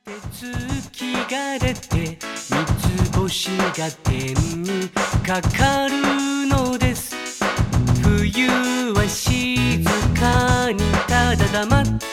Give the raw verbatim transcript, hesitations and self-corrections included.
月が出て三つ星が天にかかるのです。冬は静かにただ黙って